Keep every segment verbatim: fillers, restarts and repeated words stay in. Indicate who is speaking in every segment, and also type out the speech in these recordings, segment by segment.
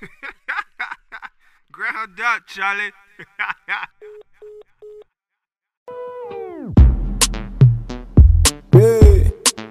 Speaker 1: Ground up, Charlie.
Speaker 2: Hey,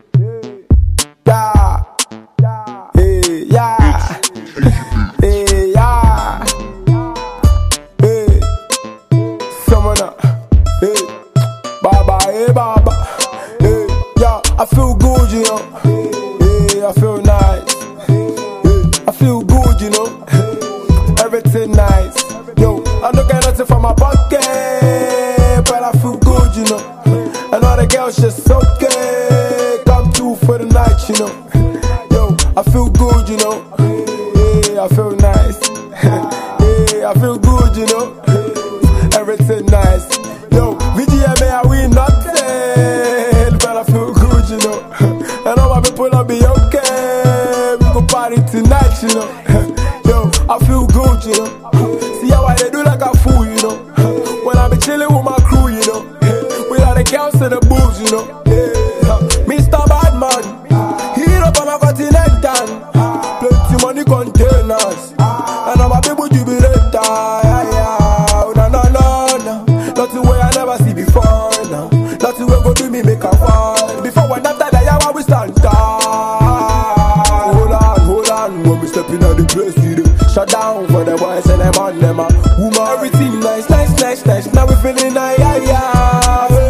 Speaker 2: yeah, hey, yeah, hey, yeah, hey, someone up, hey, baba, hey, baba, hey, yeah, I feel good, you know, hey, I feel nice, hey, I feel good, you know, everything nice, yo, I don't get nothing from my pocket, but I feel good, you know. And all the girls just okay. Come through for the night, you know. Yo, I feel good, you know. Yeah, I feel nice. Yeah, I feel good, you know. Everything nice. Yo, V G M A, I win nothing, but I feel good, you know. And all my people will be okay. We go party tonight, you know. Yo, I feel good, you know. See how I do like a fool, you know. When I be chilling with my crew, you know. Girls in the booth, you know. Yeah. Mister Badman, hero from a continental. Plenty money containers, and all my people jubilate. Yeah, yeah. No, no, no, no. Nothing way I never see before. No, nothing way go do me make a fall. Before when after that, yeah, we stand tall. Hold on, hold on. When we step in the place, we do shut down for the boys and them on them. Woman, everything nice, nice, nice, nice. Now we feeling nice, yeah, yeah.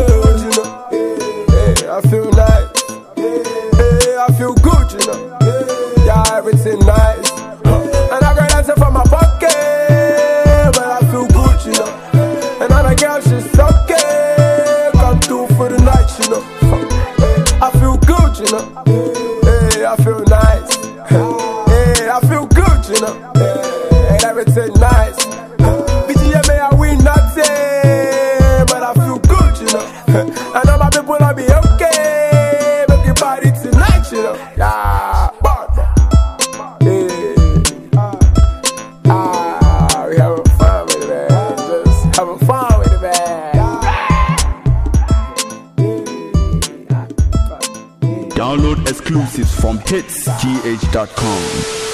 Speaker 2: I feel nice, yeah, I feel good, you know, yeah, everything nice, and I got answer from my pocket, but I feel good, you know, and all the girls just okay, come through for the night, you know, I feel good, you know, yeah, I feel nice, yeah, I feel good, you know, yeah, and everything nice, V G M A, I win nothing, but I feel good, you know, and all my people will be okay. Yeah, but yeah. Ah, we having fun with it, man. Just having fun with it, man.
Speaker 3: Download exclusives from hits g h dot com.